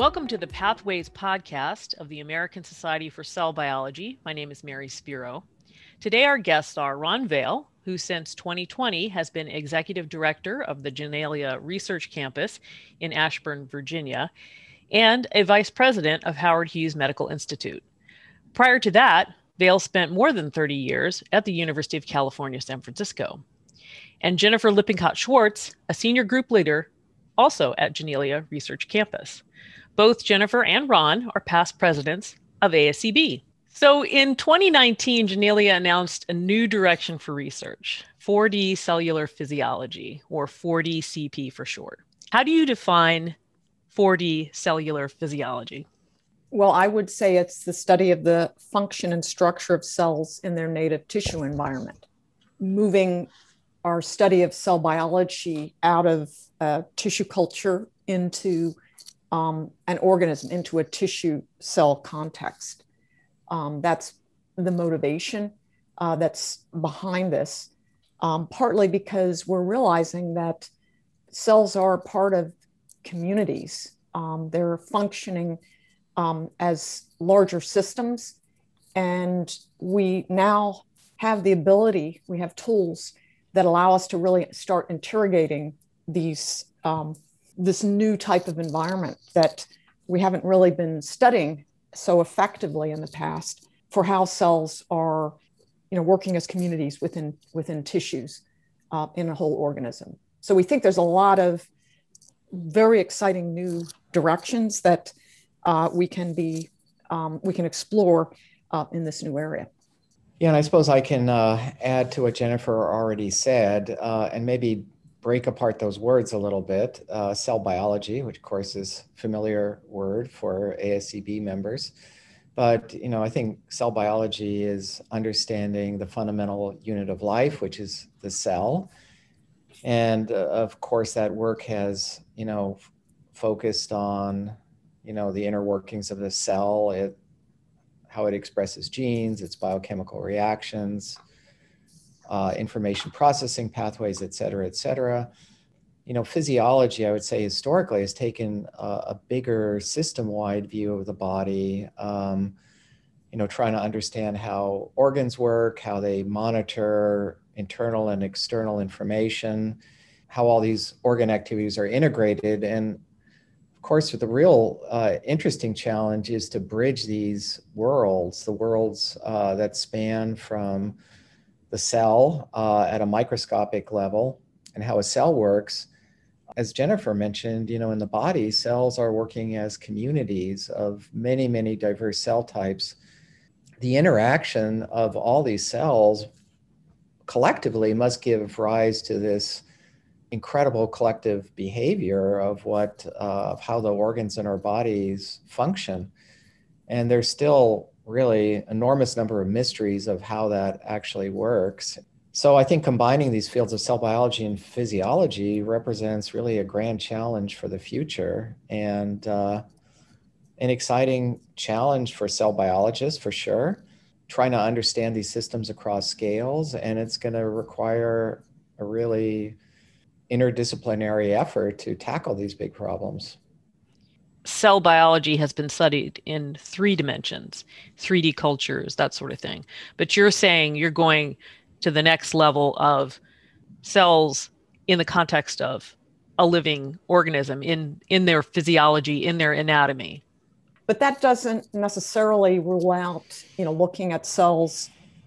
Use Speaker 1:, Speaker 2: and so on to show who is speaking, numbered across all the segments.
Speaker 1: Welcome to the Pathways podcast of the American Society for Cell Biology. My name is Mary Spiro. Today our guests are Ron Vale, who since 2020 has been Executive Director of the Genelia Research Campus in Ashburn, Virginia, and a Vice President of Howard Hughes Medical Institute. Prior to that, Vale spent more than 30 years at the University of California, San Francisco. And Jennifer Lippincott-Schwartz, a senior group leader, also at Genelia Research Campus. Both Jennifer and Ron are past presidents of ASCB. So in 2019, Genelia announced a new direction for research, 4D cellular physiology, or 4DCP for short. How do you define 4D cellular physiology?
Speaker 2: Well, I would say it's the study of the function and structure of cells in their native tissue environment, moving our study of cell biology out of tissue culture into an organism, into a tissue cell context. That's the motivation that's behind this, partly because we're realizing that cells are part of communities. They're functioning as larger systems, and we now have the ability, we have tools that allow us to really start interrogating these this new type of environment that we haven't really been studying so effectively in the past for how cells are, working as communities within tissues in a whole organism. So we think there's a lot of very exciting new directions that we can explore in this new area.
Speaker 3: Yeah, and I suppose I can add to what Jennifer already said, and maybe break apart those words a little bit. Cell biology, which of course is a familiar word for ASCB members. But, I think cell biology is understanding the fundamental unit of life, which is the cell. And of course, that work has, focused on, the inner workings of the cell, how it expresses genes, its biochemical reactions, information processing pathways, et cetera, et cetera. Physiology, I would say historically has taken a bigger system-wide view of the body, trying to understand how organs work, how they monitor internal and external information, how all these organ activities are integrated. And of course, the real interesting challenge is to bridge these worlds, the worlds that span from the cell at a microscopic level and how a cell works. As Jennifer mentioned, in the body, cells are working as communities of many, many diverse cell types. The interaction of all these cells collectively must give rise to this incredible collective behavior of how the organs in our bodies function. And there's still really enormous number of mysteries of how that actually works. So I think combining these fields of cell biology and physiology represents really a grand challenge for the future, and an exciting challenge for cell biologists for sure, trying to understand these systems across scales. And it's going to require a really interdisciplinary effort to tackle these big problems.
Speaker 1: Cell biology has been studied in 3 dimensions, 3D cultures, that sort of thing. But you're saying you're going to the next level of cells in the context of a living organism, in their physiology, in their anatomy.
Speaker 2: But that doesn't necessarily rule out, looking at cells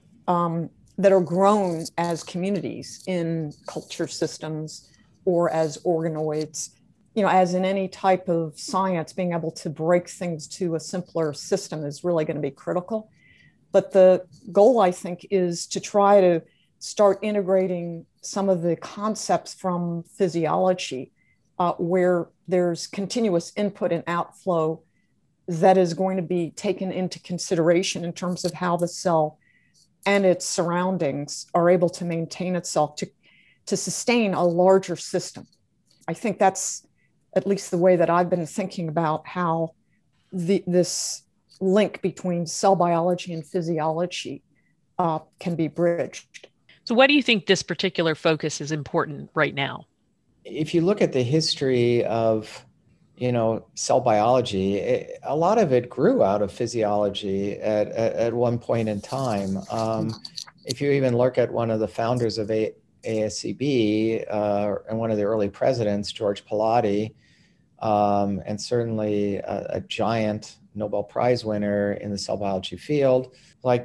Speaker 2: that are grown as communities in culture systems or as organoids. As in any type of science, being able to break things to a simpler system is really going to be critical. But the goal, I think, is to try to start integrating some of the concepts from physiology where there's continuous input and outflow that is going to be taken into consideration in terms of how the cell and its surroundings are able to maintain itself to sustain a larger system. I think that's at least the way that I've been thinking about how this link between cell biology and physiology can be bridged.
Speaker 1: So why do you think this particular focus is important right now?
Speaker 3: If you look at the history of cell biology, a lot of it grew out of physiology at one point in time. If you even look at one of the founders of ASCB and one of the early presidents, George Palade, and certainly a giant Nobel Prize winner in the cell biology field,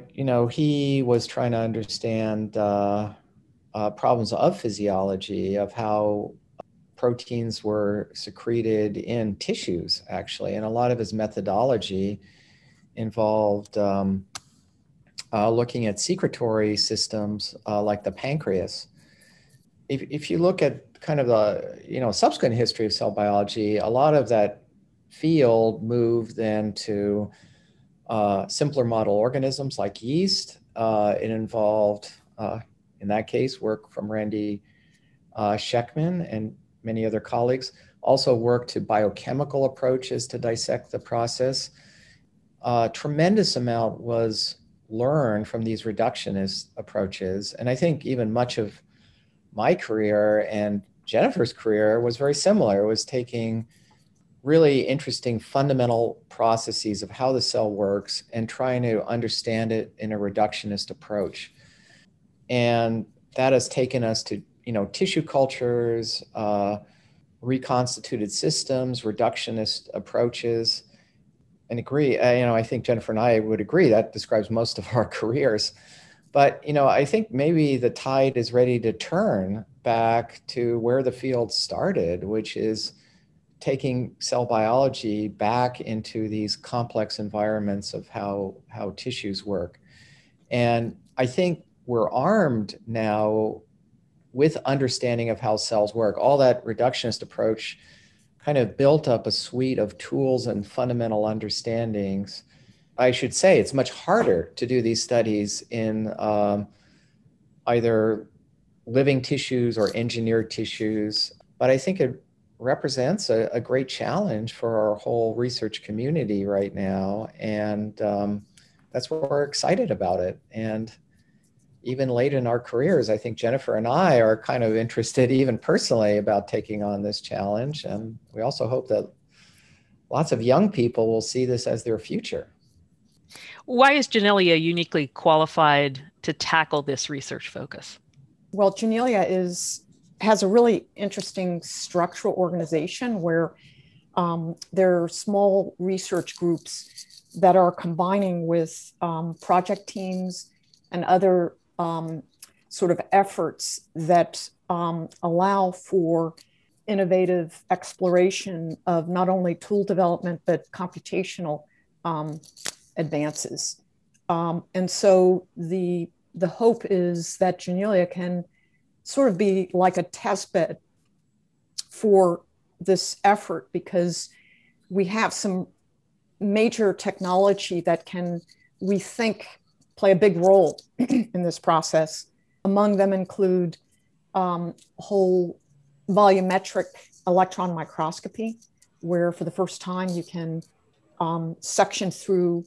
Speaker 3: he was trying to understand problems of physiology, of how proteins were secreted in tissues, actually. And a lot of his methodology involved looking at secretory systems like the pancreas. If you look at kind of the subsequent history of cell biology, a lot of that field moved then to simpler model organisms like yeast. It involved, in that case, work from Randy Schekman and many other colleagues. Also worked to biochemical approaches to dissect the process. Tremendous amount was learned from these reductionist approaches. And I think even much of my career and Jennifer's career was very similar. It was taking really interesting fundamental processes of how the cell works and trying to understand it in a reductionist approach. And that has taken us to, tissue cultures, reconstituted systems, reductionist approaches, and agree. I think Jennifer and I would agree that describes most of our careers. But, I think maybe the tide is ready to turn back to where the field started, which is taking cell biology back into these complex environments of how tissues work. And I think we're armed now with understanding of how cells work. All that reductionist approach kind of built up a suite of tools and fundamental understandings. I should say it's much harder to do these studies in either living tissues or engineered tissues, but I think it represents a great challenge for our whole research community right now. And that's why we're excited about it. And even late in our careers, I think Jennifer and I are kind of interested, even personally, about taking on this challenge. And we also hope that lots of young people will see this as their future.
Speaker 1: Why is Janelia uniquely qualified to tackle this research focus?
Speaker 2: Well, Janelia has a really interesting structural organization where there are small research groups that are combining with project teams and other sort of efforts that allow for innovative exploration of not only tool development, but computational advances. And so the hope is that Janelia can sort of be like a test bed for this effort, because we have some major technology that can, we think, play a big role in this process. Among them include whole volumetric electron microscopy, where for the first time you can section through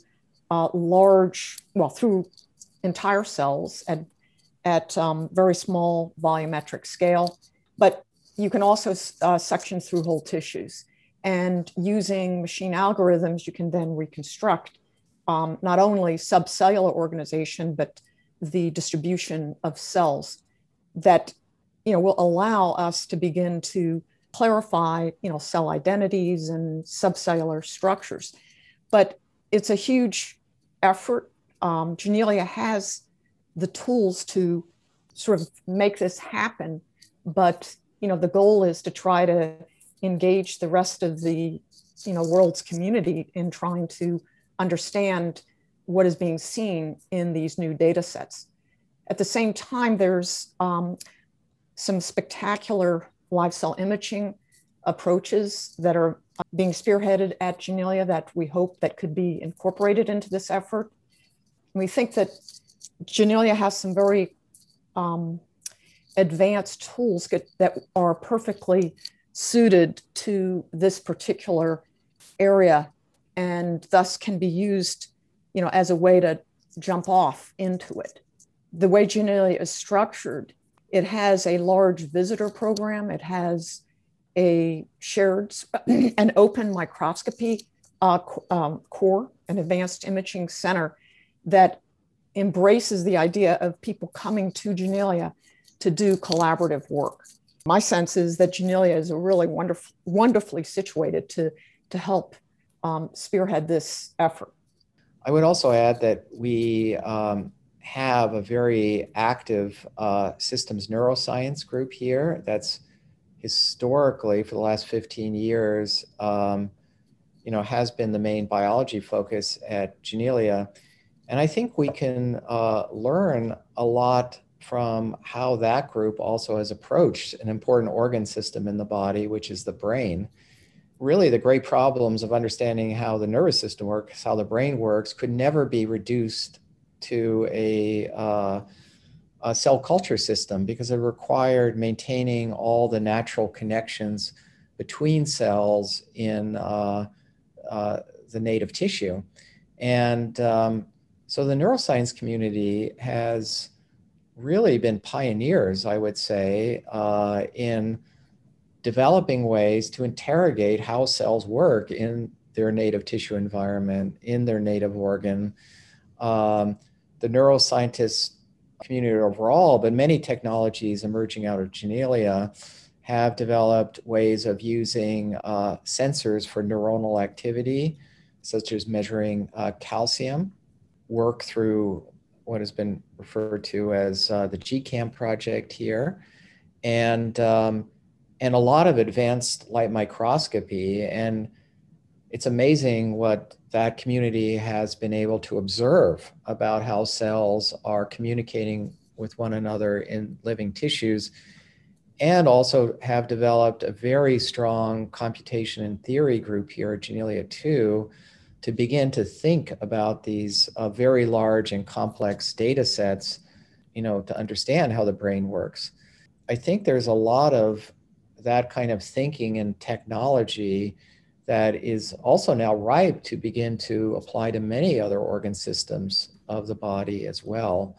Speaker 2: through entire cells at very small volumetric scale, but you can also section through whole tissues. And using machine algorithms, you can then reconstruct not only subcellular organization, but the distribution of cells that will allow us to begin to clarify cell identities and subcellular structures. But it's a huge effort. Janelia has the tools to sort of make this happen, but the goal is to try to engage the rest of the world's community in trying to understand what is being seen in these new data sets. At the same time, there's some spectacular live cell imaging approaches that are being spearheaded at Janelia that we hope that could be incorporated into this effort. We think that Janelia has some very advanced tools that are perfectly suited to this particular area, and thus can be used, as a way to jump off into it. The way Janelia is structured, it has a large visitor program. It has a shared and open microscopy core, an advanced imaging center that embraces the idea of people coming to Janelia to do collaborative work. My sense is that Janelia is a really wonderfully situated to help spearhead this effort.
Speaker 3: I would also add that we have a very active systems neuroscience group here that's historically, for the last 15 years, has been the main biology focus at Janelia. And I think we can learn a lot from how that group also has approached an important organ system in the body, which is the brain. Really, the great problems of understanding how the nervous system works, how the brain works, could never be reduced to a cell culture system, because it required maintaining all the natural connections between cells in the native tissue. And so the neuroscience community has really been pioneers, I would say, in developing ways to interrogate how cells work in their native tissue environment, in their native organ. The neuroscientists community overall, but many technologies emerging out of Janelia have developed ways of using sensors for neuronal activity, such as measuring calcium, work through what has been referred to as the GCAM project here, and a lot of advanced light microscopy. And it's amazing what that community has been able to observe about how cells are communicating with one another in living tissues, and also have developed a very strong computation and theory group here at Janelia 2 to begin to think about these very large and complex data sets, to understand how the brain works. I think there's a lot of that kind of thinking and technology that is also now ripe to begin to apply to many other organ systems of the body as well.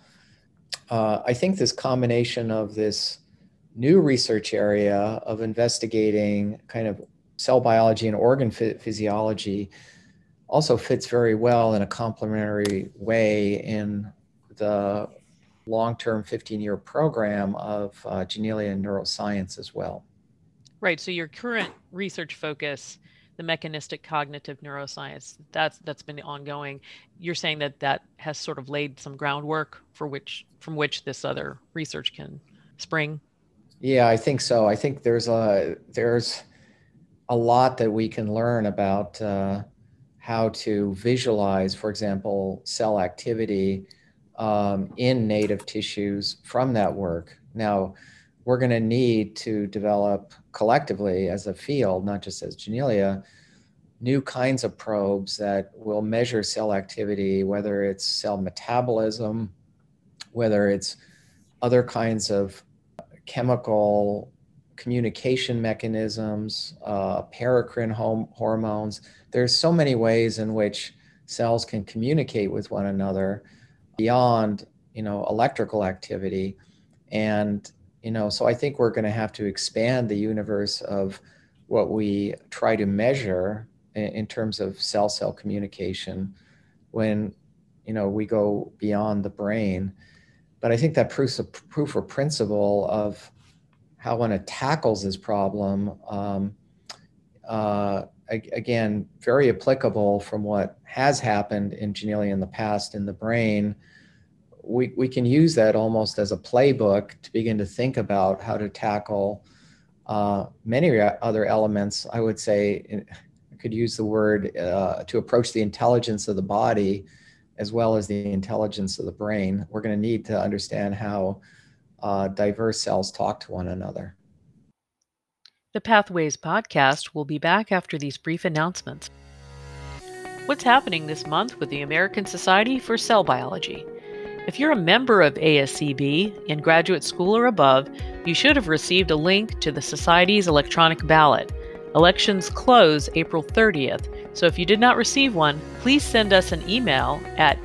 Speaker 3: I think this combination of this new research area of investigating kind of cell biology and organ physiology also fits very well in a complementary way in the long-term 15-year program of Janelia Neuroscience as well.
Speaker 1: Right. So your current research focus, the mechanistic cognitive neuroscience, that's been ongoing. You're saying that has sort of laid some groundwork from which this other research can spring?
Speaker 3: Yeah, I think so. I think there's a lot that we can learn about how to visualize, for example, cell activity in native tissues from that work. Now, we're going to need to develop collectively as a field, not just as Janelia, new kinds of probes that will measure cell activity, whether it's cell metabolism, whether it's other kinds of chemical communication mechanisms, paracrine hormones. There's so many ways in which cells can communicate with one another beyond, electrical activity. And, so I think we're going to have to expand the universe of what we try to measure in terms of cell-cell communication when, we go beyond the brain. But I think that proof of principle of how one tackles this problem, again, very applicable from what has happened in Janelia in the past in the brain. We can use that almost as a playbook to begin to think about how to tackle many other elements. I would say I could use the word to approach the intelligence of the body as well as the intelligence of the brain. We're going to need to understand how diverse cells talk to one another.
Speaker 1: The Pathways podcast will be back after these brief announcements. What's happening this month with the American Society for Cell Biology? If you're a member of ASCB in graduate school or above, you should have received a link to the Society's electronic ballot. Elections close April 30th, so if you did not receive one, please send us an email at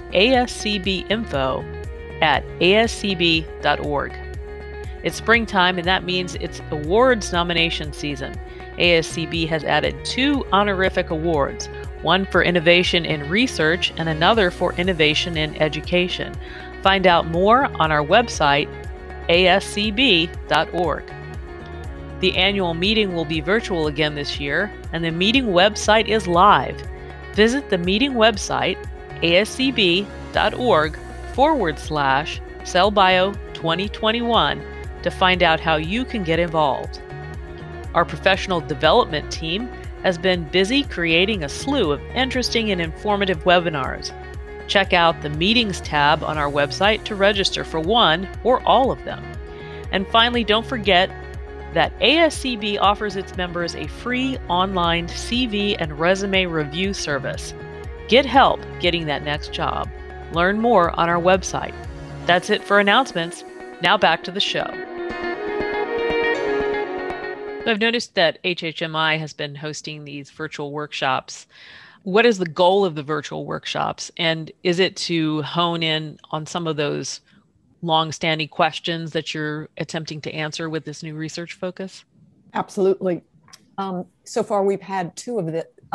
Speaker 1: ascbinfo@ascb.org. It's springtime, and that means it's awards nomination season. ASCB has added 2 honorific awards, one for innovation in research and another for innovation in education. Find out more on our website, ascb.org. The annual meeting will be virtual again this year, and the meeting website is live. Visit the meeting website, ascb.org/CellBio 2021 to find out how you can get involved. Our professional development team has been busy creating a slew of interesting and informative webinars. Check out the Meetings tab on our website to register for one or all of them. And finally, don't forget that ASCB offers its members a free online CV and resume review service. Get help getting that next job. Learn more on our website. That's it for announcements. Now back to the show. I've noticed that HHMI has been hosting these virtual workshops. What is the goal of the virtual workshops? And is it to hone in on some of those long-standing questions that you're attempting to answer with this new research focus?
Speaker 2: Absolutely. So far, we've had two of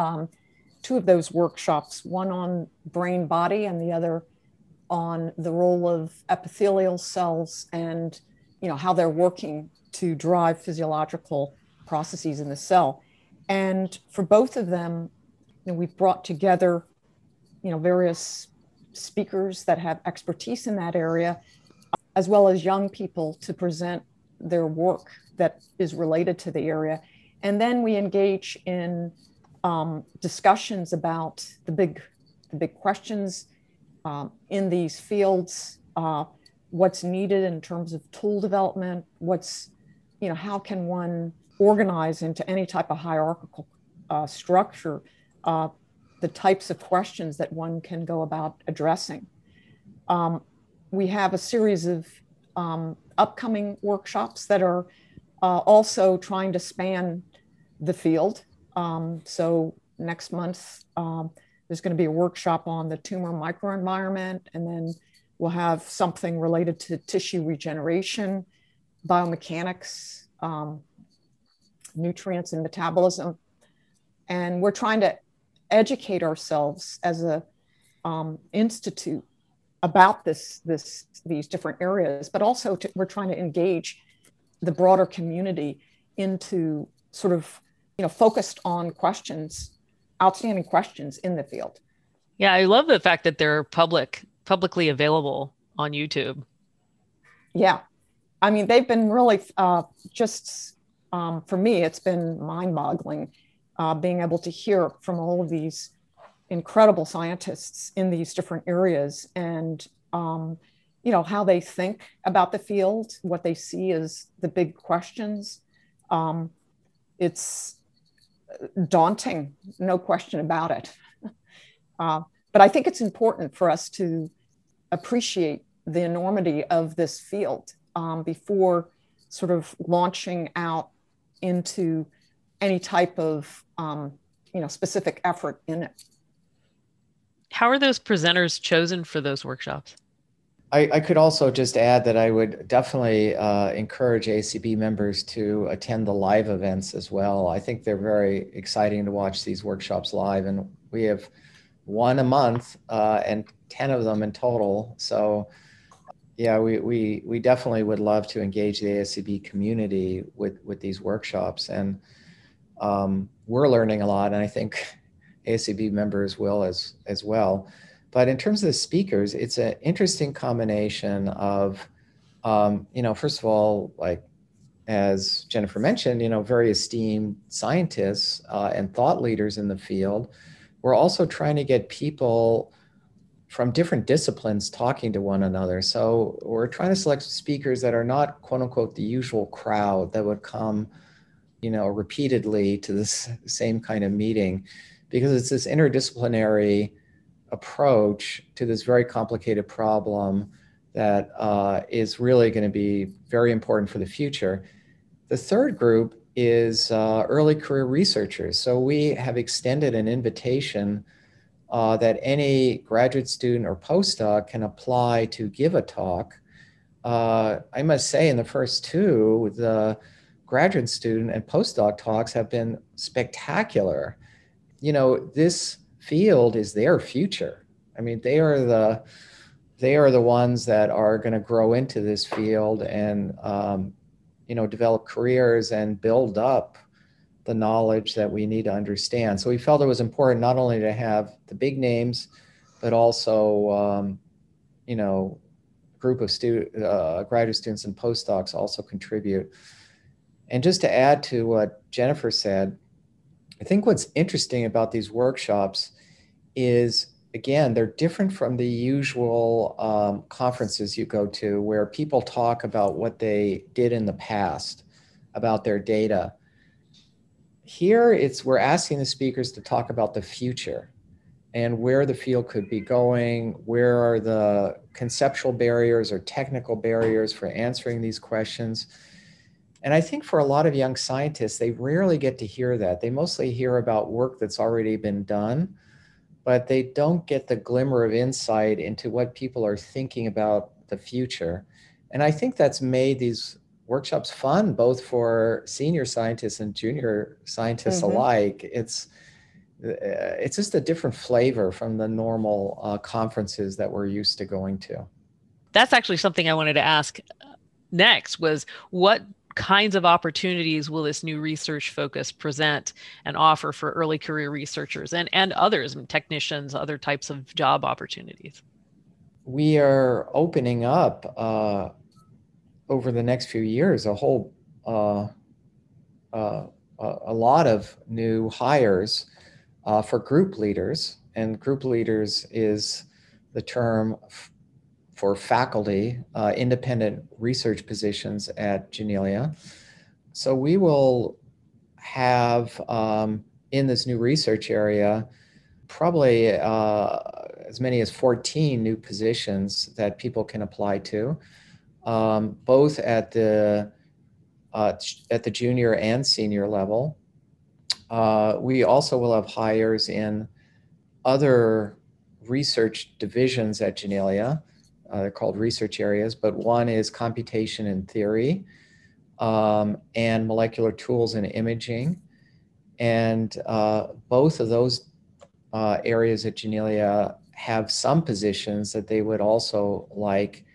Speaker 2: those workshops, one on brain body and the other on the role of epithelial cells and how they're working to drive physiological processes in the cell. And for both of them, we've brought together various speakers that have expertise in that area, as well as young people to present their work that is related to the area. And then we engage in discussions about the big questions in these fields, what's needed in terms of tool development, how can one organize into any type of hierarchical structure, the types of questions that one can go about addressing. We have a series of upcoming workshops that are also trying to span the field. So next month, there's going to be a workshop on the tumor microenvironment, and then we'll have something related to tissue regeneration, biomechanics, nutrients and metabolism. And we're trying to educate ourselves as a institute about these different areas, but also we're trying to engage the broader community into sort of, focused on outstanding questions in the field.
Speaker 1: Yeah, I love the fact that they're publicly available on YouTube.
Speaker 2: Yeah. I mean, they've been really for me, it's been mind-boggling being able to hear from all of these incredible scientists in these different areas and, how they think about the field, what they see as the big questions. It's daunting, no question about it. But I think it's important for us to appreciate the enormity of this field before sort of launching out into any type of specific effort in it.
Speaker 1: How are those presenters chosen for those workshops?
Speaker 3: I could also just add that I would definitely encourage ACB members to attend the live events as well. I think they're very exciting to watch these workshops live, and we have one a month and 10 of them in total. So yeah, we definitely would love to engage the ASCB community with these workshops, and we're learning a lot, and I think ASCB members will as well. But in terms of the speakers, it's an interesting combination of, first of all, like as Jennifer mentioned, very esteemed scientists and thought leaders in the field. We're also trying to get people from different disciplines talking to one another. So we're trying to select speakers that are not, quote unquote, the usual crowd that would come, repeatedly to this same kind of meeting, because it's this interdisciplinary approach to this very complicated problem that is really going to be very important for the future. The third group is early career researchers. So we have extended an invitation that any graduate student or postdoc can apply to give a talk. I must say in the first two, the graduate student and postdoc talks have been spectacular. This field is their future. I mean, they are the ones that are going to grow into this field and develop careers and build up the knowledge that we need to understand. So we felt it was important not only to have the big names, but also group of graduate students and postdocs also contribute. And just to add to what Jennifer said, I think what's interesting about these workshops is, again, they're different from the usual conferences you go to where people talk about what they did in the past, about their data. Here, we're asking the speakers to talk about the future and where the field could be going, where are the conceptual barriers or technical barriers for answering these questions. And I think for a lot of young scientists, they rarely get to hear that. They mostly hear about work that's already been done, but they don't get the glimmer of insight into what people are thinking about the future. And I think that's made these workshops fun, both for senior scientists and junior scientists alike. It's just a different flavor from the normal conferences that we're used to going to.
Speaker 1: That's actually something I wanted to ask next was what kinds of opportunities will this new research focus present and offer for early career researchers and others, technicians, other types of job opportunities?
Speaker 3: We are opening up over the next few years a lot of new hires for group leaders, and group leaders is the term for faculty, independent research positions at Janelia. So we will have in this new research area probably as many as 14 new positions that people can apply to, both at the junior and senior level. We also will have hires in other research divisions at Janelia. They're called research areas, but one is computation and theory, and molecular tools and imaging. And both of those areas at Janelia have some positions that they would also like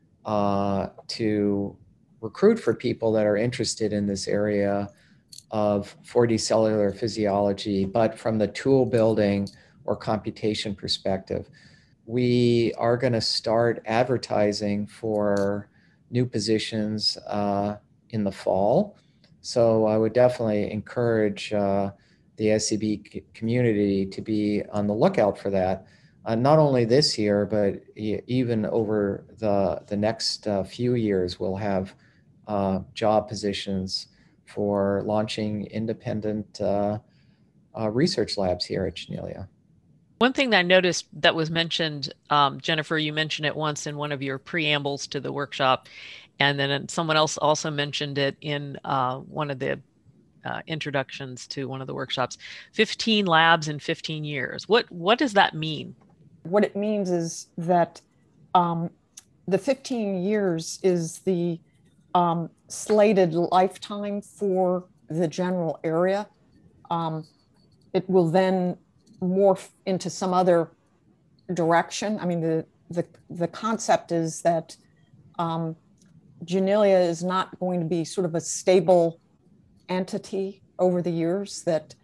Speaker 3: to recruit for people that are interested in this area of 4D cellular physiology, but from the tool building or computation perspective. We are going to start advertising for new positions in the fall. So I would definitely encourage the SCB community to be on the lookout for that. Not only this year, but even over the next few years, we'll have job positions for launching independent research labs here at Janelia.
Speaker 1: One thing that I noticed that was mentioned, Jennifer, you mentioned it once in one of your preambles to the workshop, and then someone else also mentioned it in one of the introductions to one of the workshops, 15 labs in 15 years. What does that mean?
Speaker 2: What it means is that the 15 years is the slated lifetime for the general area. It will then morph into some other direction. I mean, the concept is that Janelia is not going to be sort of a stable entity over the years, that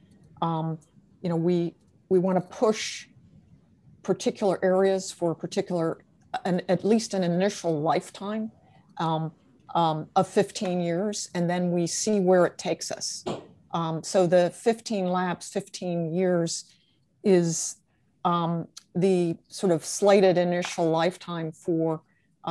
Speaker 2: we want to push particular areas for at least an initial lifetime of 15 years, and then we see where it takes us. So the 15 labs, 15 years is the sort of slated initial lifetime for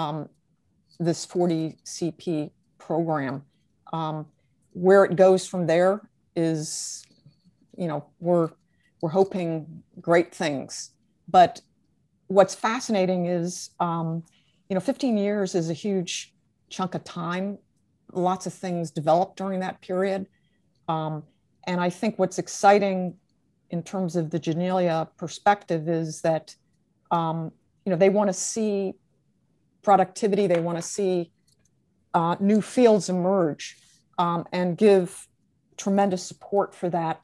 Speaker 2: this 4DCP program. Where it goes from there is, we're hoping great things. But what's fascinating is, 15 years is a huge chunk of time. Lots of things developed during that period. And I think what's exciting in terms of the Janelia perspective is that, they want to see productivity. They want to see new fields emerge. and give tremendous support for that,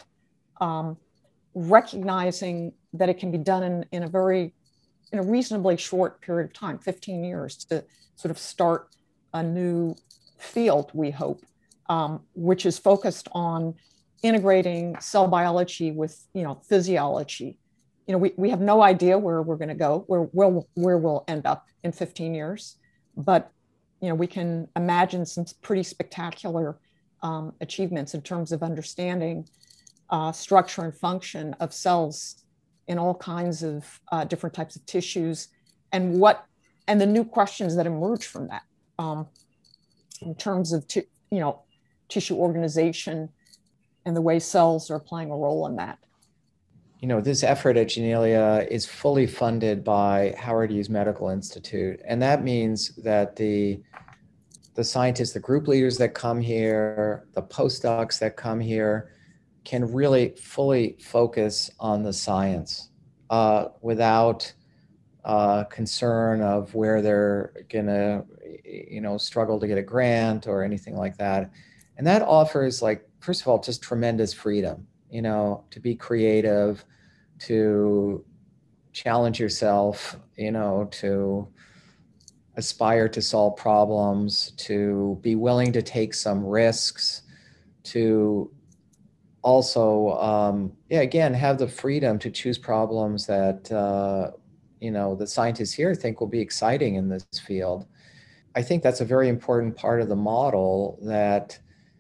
Speaker 2: recognizing that it can be done in a reasonably short period of time, 15 years, to sort of start a new field, we hope, which is focused on integrating cell biology with, physiology. We have no idea where we're going to go, where we'll end up in 15 years, but we can imagine some pretty spectacular achievements in terms of understanding structure and function of cells in all kinds of different types of tissues, and the new questions that emerge from that in terms of tissue organization and the way cells are playing a role in that.
Speaker 3: This effort at Janelia is fully funded by Howard Hughes Medical Institute, and that means that the scientists, the group leaders that come here, the postdocs that come here, can really fully focus on the science without concern of where they're going to, struggle to get a grant or anything like that. And that offers, first of all, just tremendous freedom, to be creative, to challenge yourself, to aspire to solve problems, to be willing to take some risks, to also, again, have the freedom to choose problems that, the scientists here think will be exciting in this field. I think that's a very important part of the model, that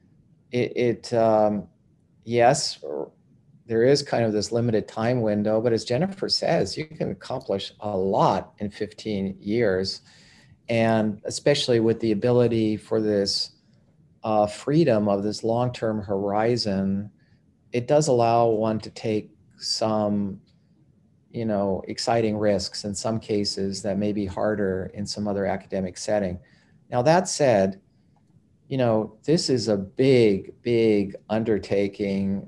Speaker 3: yes, there is kind of this limited time window, but as Jennifer says, you can accomplish a lot in 15 years. And especially with the ability for this freedom of this long-term horizon, it does allow one to take some, exciting risks in some cases that may be harder in some other academic setting. Now, that said, this is a big, big undertaking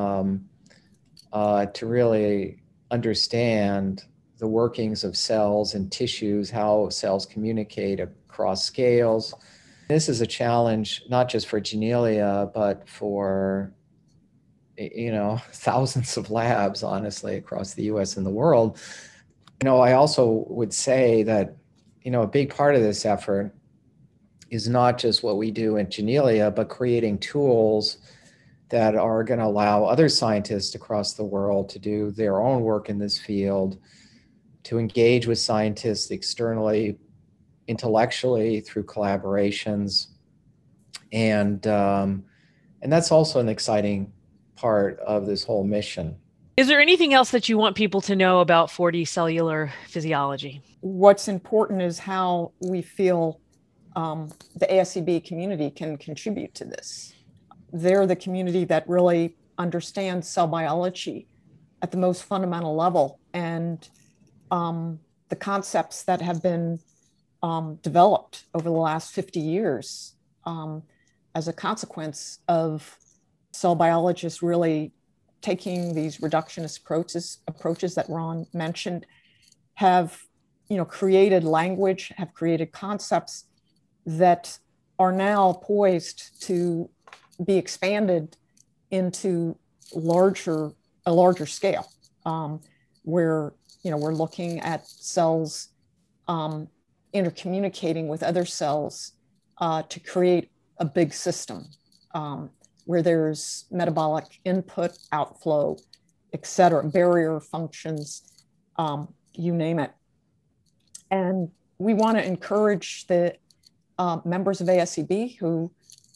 Speaker 3: to really understand the workings of cells and tissues, how cells communicate across scales. This is a challenge not just for Janelia, but for thousands of labs, honestly, across the US and the world. I also would say that, a big part of this effort is not just what we do at Janelia, but creating tools that are going to allow other scientists across the world to do their own work in this field, to engage with scientists externally, intellectually, through collaborations. And that's also an exciting part of this whole mission.
Speaker 1: Is there anything else that you want people to know about 4D cellular physiology?
Speaker 2: What's important is how we feel the ASCB community can contribute to this. They're the community that really understands cell biology at the most fundamental level, and the concepts that have been developed over the last 50 years as a consequence of cell biologists really taking these reductionist approaches that Ron mentioned, have created language, have created concepts that are now poised to be expanded into a larger scale, where we're looking at cells intercommunicating with other cells to create a big system where there's metabolic input, outflow, et cetera, barrier functions, you name it. And we want to encourage the members of ASCB who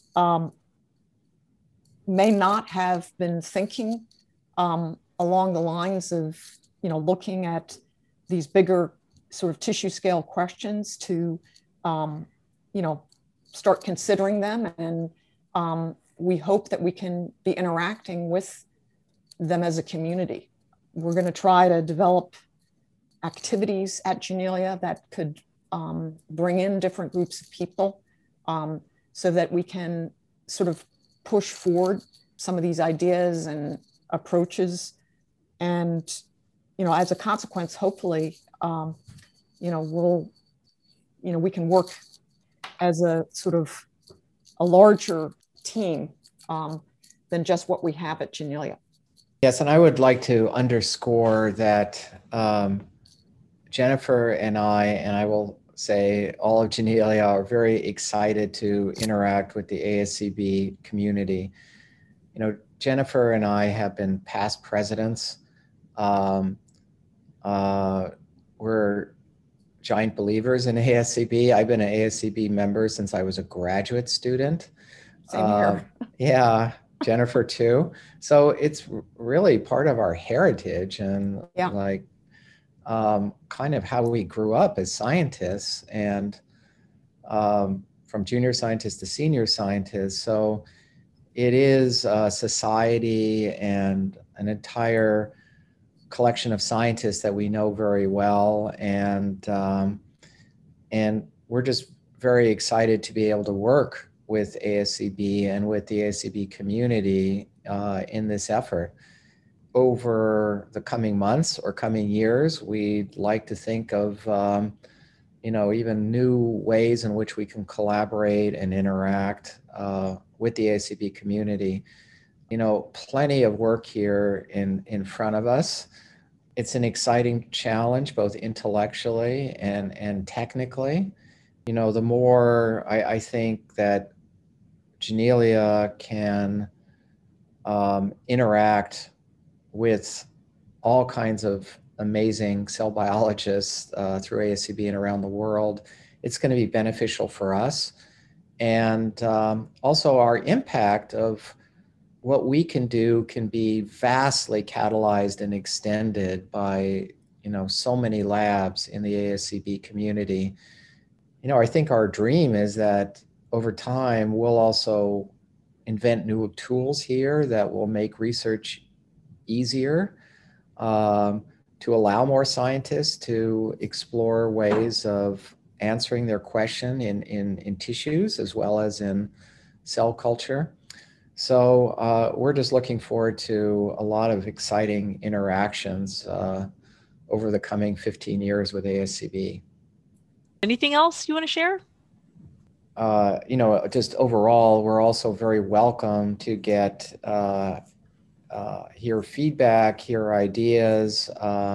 Speaker 2: may not have been thinking along the lines of, looking at these bigger sort of tissue scale questions to, start considering them. And we hope that we can be interacting with them as a community. We're going to try to develop activities at Janelia that could bring in different groups of people so that we can sort of push forward some of these ideas and approaches. And, as a consequence, hopefully, we can work as a sort of a larger team than just what we have at Janelia.
Speaker 3: Yes, and I would like to underscore that Jennifer and I will say all of Janelia are very excited to interact with the ASCB community. You know, Jennifer and I have been past presidents. We're giant believers in ASCB. I've been an ASCB member since I was a graduate student.
Speaker 2: Same here.
Speaker 3: Yeah, Jennifer too. So it's really part of our heritage and like kind of how we grew up as scientists and from junior scientists to senior scientists. So it is a society and an entire collection of scientists that we know very well. And we're just very excited to be able to work with ASCB and with the ASCB community in this effort. Over the coming months or coming years, we'd like to think of even new ways in which we can collaborate and interact with the ASCB community. Plenty of work here in front of us. It's an exciting challenge, both intellectually and technically. The more I think that Janelia can interact with all kinds of amazing cell biologists through ASCB and around the world, it's going to be beneficial for us. And also our impact of what we can do can be vastly catalyzed and extended by, so many labs in the ASCB community. I think our dream is that over time, we'll also invent new tools here that will make research easier, to allow more scientists to explore ways of answering their question in tissues as well as in cell culture. So we're just looking forward to a lot of exciting interactions over the coming 15 years with ASCB.
Speaker 1: Anything else you want to share?
Speaker 3: Just overall, we're also very welcome to get hear feedback, hear ideas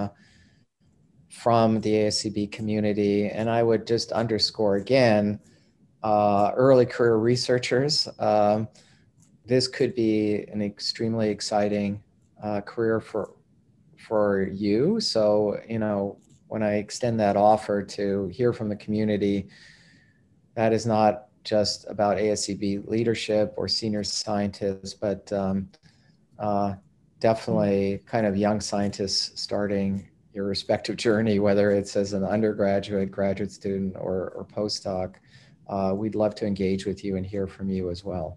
Speaker 3: from the ASCB community. And I would just underscore again, early career researchers, this could be an extremely exciting career for you. So, when I extend that offer to hear from the community, that is not just about ASCB leadership or senior scientists, but definitely kind of young scientists starting your respective journey, whether it's as an undergraduate, graduate student, or postdoc. We'd love to engage with you and hear from you as well.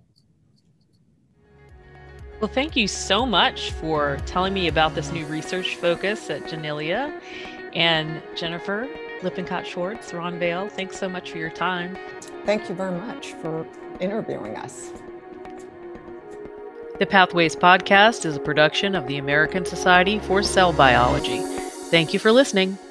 Speaker 1: Well, thank you so much for telling me about this new research focus at Janelia. And Jennifer Lippincott-Schwartz, Ron Vale, thanks so much for your time.
Speaker 2: Thank you very much for interviewing us.
Speaker 1: The Pathways Podcast is a production of the American Society for Cell Biology. Thank you for listening.